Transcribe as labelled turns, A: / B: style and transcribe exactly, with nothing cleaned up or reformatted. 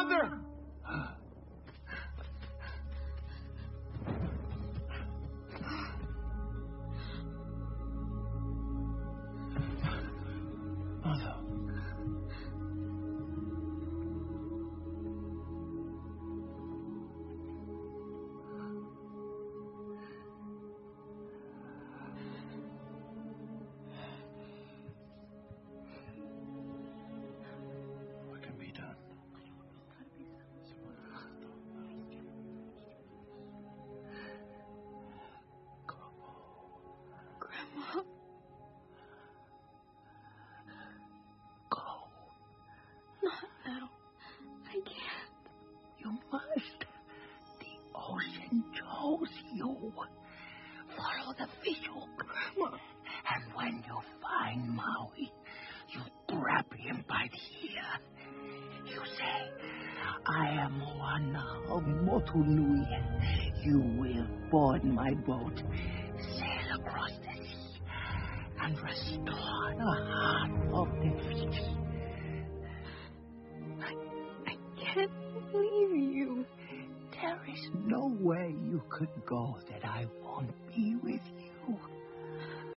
A: Mother! Mother. What can be done?
B: Grandma.
A: Go.
B: Not now. I can't.
A: You must. The ocean chose you. Follow the visual, Grandma. And when you find Maui, you grab him by the ear. You say, I am Moana of Motunui. You will board my boat, sail across the sea, and restore the heart of the Fiji.
B: I, I can't leave you.
A: There is no way you could go that I won't be with you.